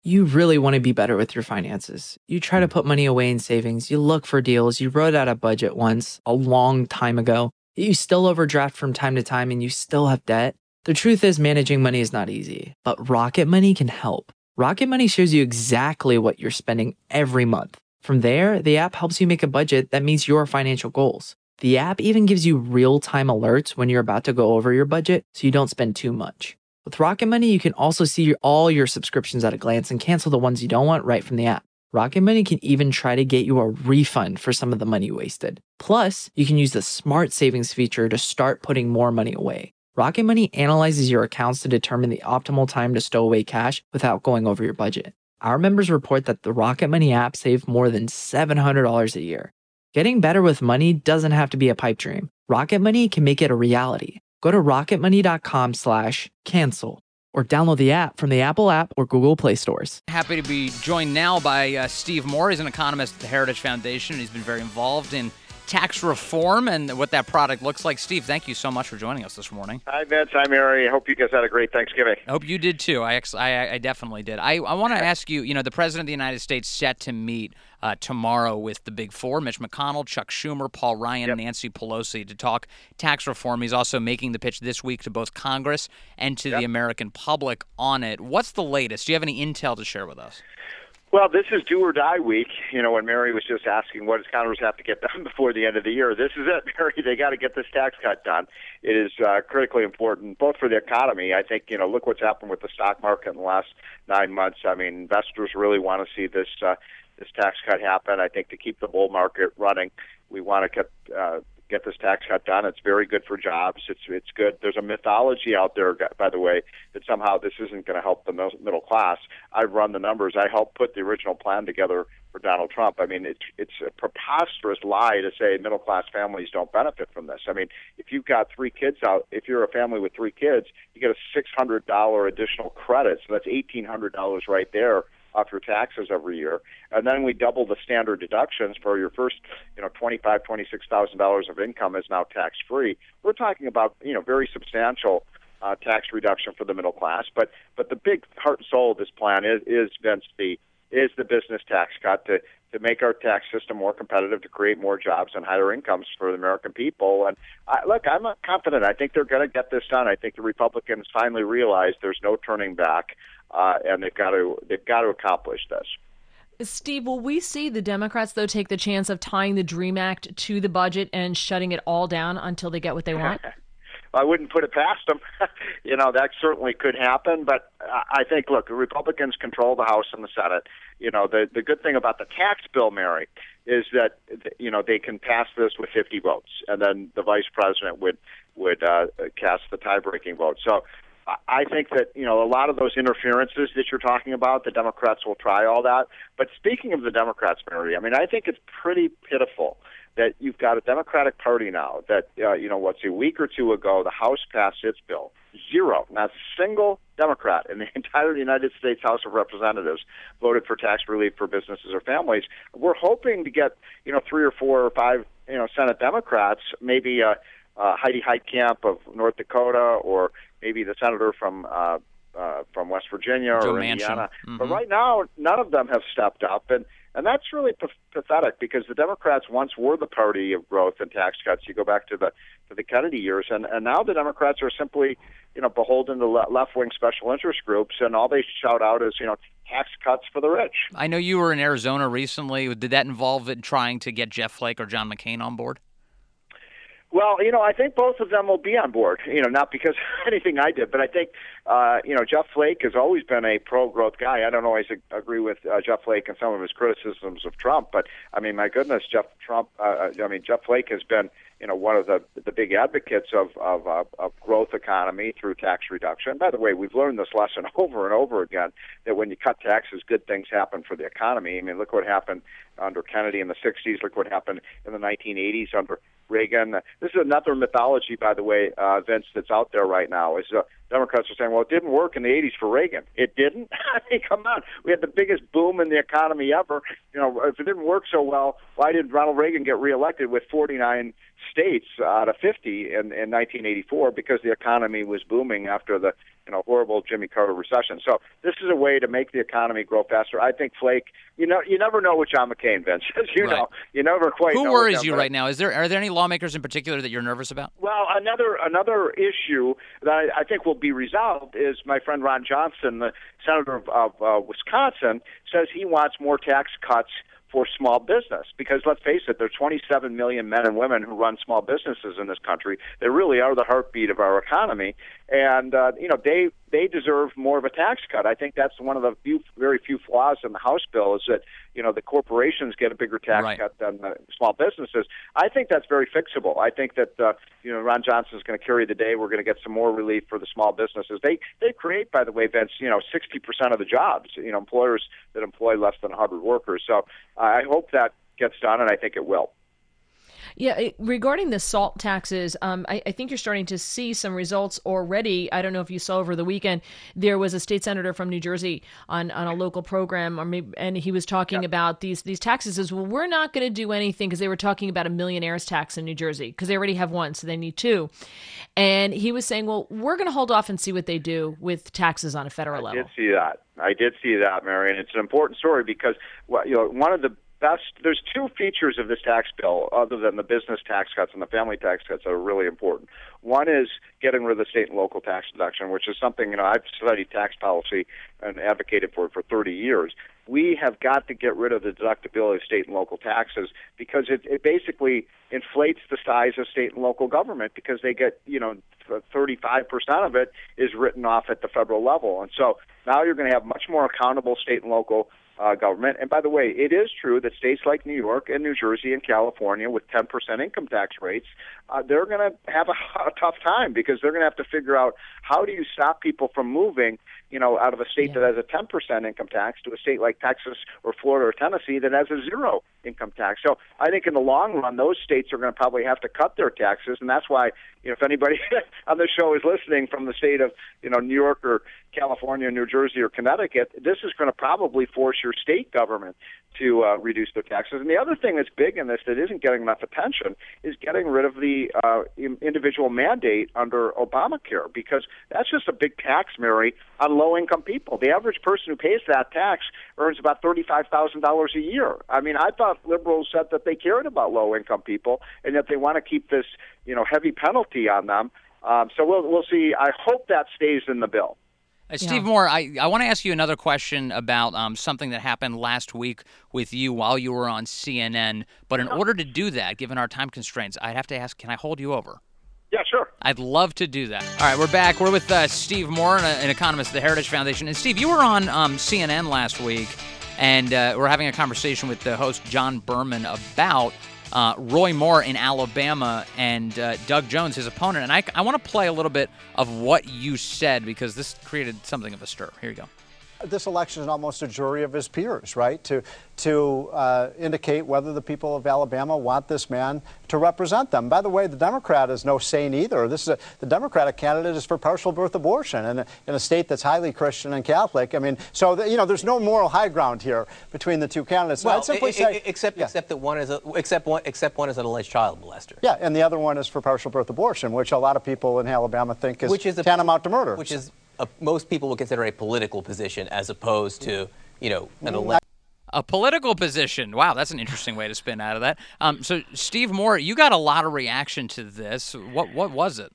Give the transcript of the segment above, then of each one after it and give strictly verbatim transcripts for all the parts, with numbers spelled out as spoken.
You really want to be better with your finances. You try to put money away in savings, you look for deals, you wrote out a budget once a long time ago, you still overdraft from time to time and you still have debt. The truth is, managing money is not easy, but Rocket Money can help. Rocket Money shows you exactly what you're spending every month. From there, the app helps you make a budget that meets your financial goals. The app even gives you real time alerts when you're about to go over your budget so you don't spend too much. With Rocket Money, you can also see your, all your subscriptions at a glance and cancel the ones you don't want right from the app. Rocket Money can even try to get you a refund for some of the money wasted. Plus, you can use the smart savings feature to start putting more money away. Rocket Money analyzes your accounts to determine the optimal time to stow away cash without going over your budget. Our members report that the Rocket Money app saved more than seven hundred dollars a year. Getting better with money doesn't have to be a pipe dream. Rocket Money can make it a reality. Go to rocketmoney.com slash cancel or download the app from the Apple app or Google Play stores. Happy to be joined now by uh, Steve Moore. He's an economist at the Heritage Foundation. He's been very involved in tax reform and what that product looks like. Steve, thank you so much for joining us this morning. Hi, Vince. Hi, Mary. I hope you guys had a great Thanksgiving. I hope you did, too. I ex- I, I definitely did. I, I want to ask you, you know, the President of the United States set to meet uh, tomorrow with the Big Four, Mitch McConnell, Chuck Schumer, Paul Ryan, Yep. Nancy Pelosi, to talk tax reform. He's also making the pitch this week to both Congress and to Yep. the American public on it. What's the latest? Do you have any intel to share with us? Well, this is do or die week. You know, when Mary was just asking what does Congress have to get done before the end of the year, this is it, Mary. They got to get this tax cut done. It is uh, critically important, both for the economy. I think, you know, look what's happened with the stock market in the last nine months. I mean, investors really want to see this uh, this tax cut happen. I think to keep the bull market running, we want to get uh, get this tax cut done. It's very good for jobs. It's it's good. There's a mythology out there, by the way, that somehow this isn't going to help the middle class. I've run the numbers. I helped put the original plan together for Donald Trump. I mean, it's it's a preposterous lie to say middle class families don't benefit from this. I mean, if you've got three kids out, if you're a family with three kids, you get a six hundred dollars additional credit. So that's eighteen hundred dollars right there off your taxes every year. And then we double the standard deductions for your first, you know, twenty-five thousand dollars, twenty-six thousand dollars of income is now tax-free. We're talking about, you know, very substantial uh, tax reduction for the middle class. But but the big heart and soul of this plan is, is Vince, the, is the business tax cut to, to make our tax system more competitive, to create more jobs and higher incomes for the American people. And I, look, I'm confident. I think they're going to get this done. I think the Republicans finally realize there's no turning back. Uh, and they've got to they've got to accomplish this. Steve, will we see the Democrats, though, take the chance of tying the DREAM Act to the budget and shutting it all down until they get what they want? I wouldn't put it past them. You know, that certainly could happen. But I think, look, the Republicans control the House and the Senate. You know, the, the good thing about the tax bill, Mary, is that, you know, they can pass this with fifty votes. And then the vice president would, would uh, cast the tie-breaking vote. So I think that, you know, a lot of those interferences that you're talking about, the Democrats will try all that. But speaking of the Democrats, Mary, I mean, I think it's pretty pitiful that you've got a Democratic Party now that, uh, you know, what's a week or two ago, the House passed its bill. Zero, not a single Democrat in the entire United States House of Representatives voted for tax relief for businesses or families. We're hoping to get, you know, three or four or five, you know, Senate Democrats, maybe uh, uh, Heidi Heitkamp of North Dakota, or maybe the senator from uh, uh, from West Virginia Joe or Manchin. Indiana. Mm-hmm. But right now, none of them have stepped up, and and that's really p- pathetic because the Democrats once were the party of growth and tax cuts. You go back to the to the Kennedy years, and and now the Democrats are simply, you know, beholden to le- left-wing special interest groups, and all they shout out is, you know, tax cuts for the rich. I know you were in Arizona recently. Did that involve in trying to get Jeff Flake or John McCain on board? Well, you know, I think both of them will be on board, you know, not because of anything I did, but I think, uh, you know, Jeff Flake has always been a pro-growth guy. I don't always agree with uh, Jeff Flake and some of his criticisms of Trump, but, I mean, my goodness, Jeff Trump, uh, I mean, Jeff Flake has been, you know, one of the the big advocates of, of, of, of growth economy through tax reduction. By the way, we've learned this lesson over and over again, that when you cut taxes, good things happen for the economy. I mean, look what happened under Kennedy in the sixties. Look what happened in the nineteen eighties under Reagan. This is another mythology, by the way, uh, Vince, that's out there right now. Is uh, Democrats are saying, well, it didn't work in the eighties for Reagan. It didn't? I mean, come on. We had the biggest boom in the economy ever. You know, if it didn't work so well, why did Ronald Reagan get reelected with forty-nine states out of fifty in, in nineteen eighty-four? Because the economy was booming after the you know, horrible Jimmy Carter recession. So this is a way to make the economy grow faster. I think Flake, you know, you never know with John McCain, Vince. As you Right. know, you never quite Who know. worries you right now? Is there are there any lawmakers in particular that you're nervous about? Well, another another issue that I, I think will be resolved is my friend Ron Johnson, the senator of, of uh, Wisconsin, says he wants more tax cuts for small business, because let's face it, there are twenty-seven million men and women who run small businesses in this country. They really are the heartbeat of our economy, and uh, you know they they deserve more of a tax cut. I think that's one of the few, very few flaws in the House bill is that you know the corporations get a bigger tax right. cut than the small businesses. I think that's very fixable. I think that uh, you know Ron Johnson is going to carry the day. We're going to get some more relief for the small businesses. They they create, by the way, Vince, you know, sixty percent of the jobs. You know, employers that employ less than one hundred workers. So I hope that gets done, and I think it will. Yeah, it- regarding the salt taxes, um, I, I think you're starting to see some results already. I don't know if you saw over the weekend, there was a state senator from New Jersey on, on a local program, or maybe, and he was talking Yeah. about these these taxes as well. We're not going to do anything, because they were talking about a millionaire's tax in New Jersey, because they already have one, so they need two. And he was saying, well, we're going to hold off and see what they do with taxes on a federal I level. did see that. I did see that, Mary, and it's an important story because well, you know one of the best. There's two features of this tax bill, other than the business tax cuts and the family tax cuts, that are really important. One is getting rid of the state and local tax deduction, which is something you know I've studied tax policy and advocated for for thirty years. We have got to get rid of the deductibility of state and local taxes because it, it basically inflates the size of state and local government, because they get, you know, thirty-five percent of it is written off at the federal level. And so now you're going to have much more accountable state and local uh, government. And by the way, it is true that states like New York and New Jersey and California with ten percent income tax rates, uh, they're going to have a, a tough time, because they're going to have to figure out how do you stop people from moving, you know, out of a state Yeah. that has a ten percent income tax to a state like Texas or Florida or Tennessee that has a zero income tax. So I think in the long run, those states are going to probably have to cut their taxes, and that's why, you know, if anybody on this show is listening from the state of, you know, New York or California, New Jersey, or Connecticut, this is going to probably force your state government to uh, reduce their taxes. And the other thing that's big in this that isn't getting enough attention is getting rid of the uh, individual mandate under Obamacare, because that's just a big tax, Mary, on low-income people. The average person who pays that tax earns about thirty-five thousand dollars a year. I mean, I thought liberals said that they cared about low-income people and that they want to keep this, you know, heavy penalty on them. Um, so we'll we'll see. I hope that stays in the bill. Uh, Steve Yeah. Moore, I, I want to ask you another question about um, something that happened last week with you while you were on C N N. But in order to do that, given our time constraints, I'd have to ask, can I hold you over? Yeah, sure. I'd love to do that. All right, we're back. We're with uh, Steve Moore, an, an economist at the Heritage Foundation. And Steve, you were on um, C N N last week, and uh, we're having a conversation with the host, John Berman, about uh, Roy Moore in Alabama and uh, Doug Jones, his opponent. And I, I want to play a little bit of what you said, because this created something of a stir. Here you go. This election is almost a jury of his peers, right? To to uh, indicate whether the people of Alabama want this man to represent them. By the way, the Democrat is no saint either. This is a, the Democratic candidate is for partial birth abortion in a, in a state that's highly Christian and Catholic. I mean, so the, you know, there's no moral high ground here between the two candidates. Well, I'd simply I- I- say, except yeah. except that one is a, except one except one is an alleged child molester. Yeah, and the other one is for partial birth abortion, which a lot of people in Alabama think is, Which is a- tantamount to murder. Which is a, most people would consider a political position as opposed to, you know, an Mm, alleged. A political position. Wow, that's an interesting way to spin out of that. Um, so, Steve Moore, you got a lot of reaction to this. What what was it?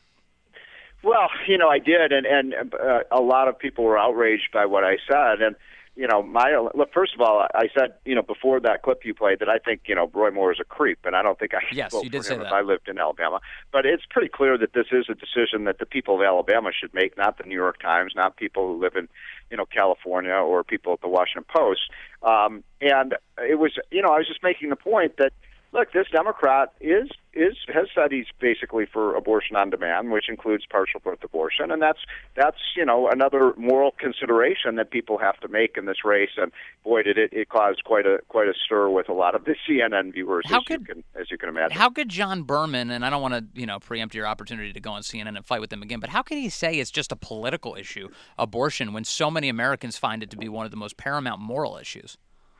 Well, you know, I did, and and uh, a lot of people were outraged by what I said. And you know, my look. First of all, I said, you know, before that clip you played, that I think, you know, Roy Moore is a creep, and I don't think I should Yes, vote you did for say him that. if I lived in Alabama. But it's pretty clear that this is a decision that the people of Alabama should make, not the New York Times, not people who live in, you know, California or people at the Washington Post. Um, and it was, you know, I was just making the point that, look, this Democrat is is has said he's basically for abortion on demand, which includes partial birth abortion, and that's that's you know another moral consideration that people have to make in this race. And boy, did it, it caused quite a quite a stir with a lot of the C N N viewers, How as could- you can as you can imagine. How could John Berman, and I don't want to, you know, preempt your opportunity to go on C N N and fight with them again, but how can he say it's just a political issue, abortion, when so many Americans find it to be one of the most paramount moral issues?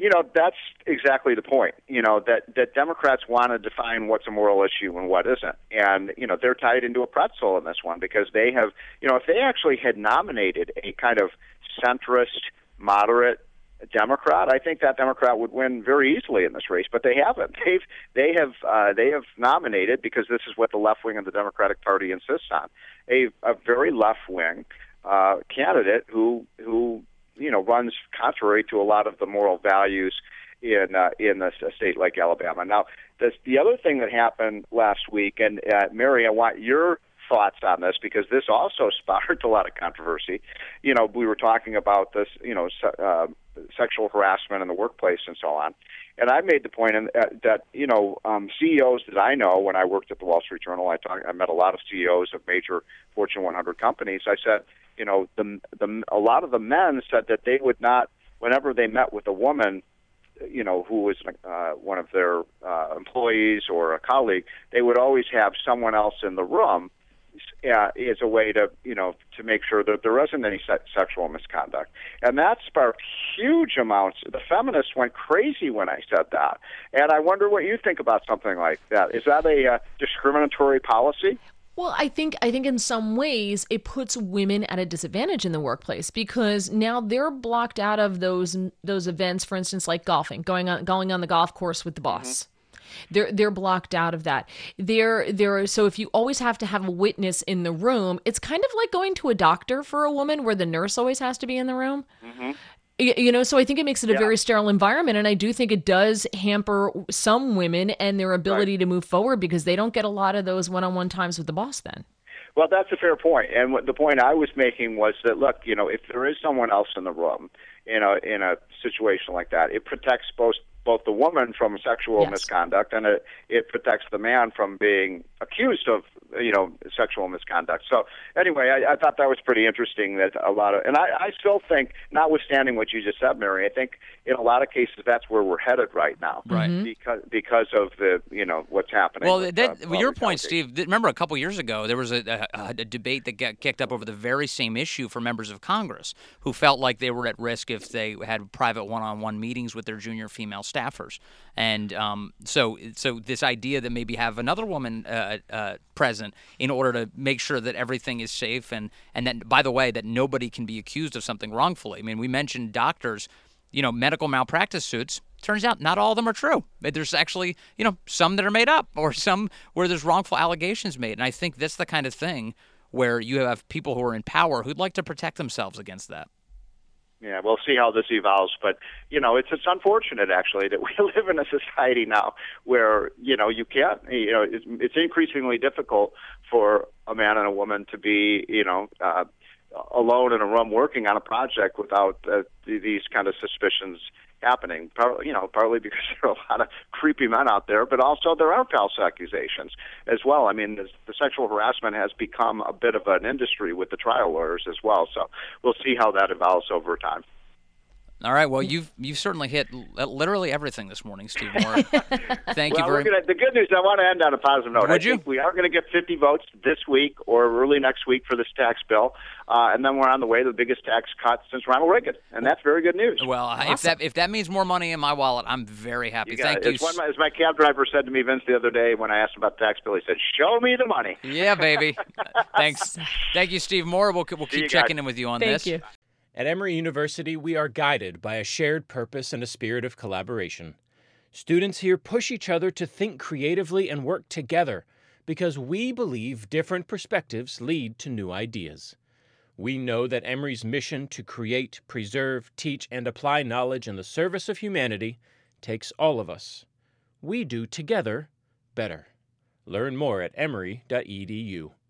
you know, that's exactly the point. You know, that, that Democrats want to define what's a moral issue and what isn't. And, you know, they're tied into a pretzel in this one because they have, you know, if they actually had nominated a kind of centrist, moderate Democrat, I think that Democrat would win very easily in this race, but they haven't. They've they have uh, they have nominated, because this is what the left wing of the Democratic Party insists on, a, a very left wing uh, candidate who who you know runs contrary to a lot of the moral values in uh, in a state like Alabama. Now, this, the other thing that happened last week, and uh, Mary, I want your thoughts on this because this also sparked a lot of controversy. You know, we were talking about this, you know, uh, sexual harassment in the workplace and so on. And I made the point in, uh, that, you know, um, C E Os that I know when I worked at the Wall Street Journal, I, talk, I met a lot of C E Os of major Fortune one hundred companies. I said, you know, the, the, a lot of the men said that they would not, whenever they met with a woman, you know, who was uh, one of their uh, employees or a colleague, they would always have someone else in the room uh, as a way to, you know, to make sure that there wasn't any se- sexual misconduct. And that sparked huge amounts. The feminists went crazy when I said that. And I wonder what you think about something like that. Is that a uh, discriminatory policy? Well, I think I think in some ways it puts women at a disadvantage in the workplace because now they're blocked out of those those events, for instance, like golfing, going on going on the golf course with the boss. Mm-hmm. They're they're blocked out of that. They're they're so if you always have to have a witness in the room, it's kind of like going to a doctor for a woman where the nurse always has to be in the room. Mm-hmm. You know, so I think it makes it a yeah. very sterile environment, and I do think it does hamper some women and their ability right. to move forward because they don't get a lot of those one-on-one times with the boss then. Well, that's a fair point. And what the point I was making was that, look, you know, if there is someone else in the room in a in a situation like that, it protects both both the woman from sexual yes. misconduct, and it, it protects the man from being accused of, you know, sexual misconduct. So anyway, I, I thought that was pretty interesting that a lot of, and I, I still think, notwithstanding what you just said, Mary, I think in a lot of cases that's where we're headed right now, right? Mm-hmm. Because because of the, you know, what's happening. Well, with, that, uh, your point, Steve. Remember, a couple years ago there was a, a, a debate that got kicked up over the very same issue for members of Congress who felt like they were at risk if they had private one-on-one meetings with their junior female staffers. And um, so, so this idea that maybe have another woman uh, uh, present in order to make sure that everything is safe, and and that, by the way, that nobody can be accused of something wrongfully. I mean, we mentioned doctors, you know, medical malpractice suits. Turns out not all of them are true. There's actually, you know, some that are made up, or some where there's wrongful allegations made. And I think that's the kind of thing where you have people who are in power who'd like to protect themselves against that. Yeah, we'll see how this evolves, but you know, it's it's unfortunate actually that we live in a society now where you know you can't, you know, it's, it's increasingly difficult for a man and a woman to be, you know, uh, alone in a room working on a project without uh, these kind of suspicions happening. Partly, you know, partly because there are a lot of creepy men out there, but also there are false accusations as well. I mean, the, the sexual harassment has become a bit of an industry with the trial lawyers as well. So we'll see how that evolves over time. All right. Well, you've you've certainly hit literally everything this morning, Steve Moore. Thank well, you very much. The good news, I want to end on a positive note. Would I you? think we are going to get fifty votes this week or early next week for this tax bill, uh, and then we're on the way to the biggest tax cut since Ronald Reagan, and that's very good news. Well, awesome. if that if that means more money in my wallet, I'm very happy. You Thank it. you. It's one, as my cab driver said to me, Vince, the other day when I asked him about the tax bill, he said, "Show me the money." Yeah, baby. Thanks. Thank you, Steve Moore. We'll we'll keep checking in with you on Thank this. You. At Emory University, we are guided by a shared purpose and a spirit of collaboration. Students here push each other to think creatively and work together because we believe different perspectives lead to new ideas. We know that Emory's mission to create, preserve, teach, and apply knowledge in the service of humanity takes all of us. We do together better. Learn more at emory dot e d u.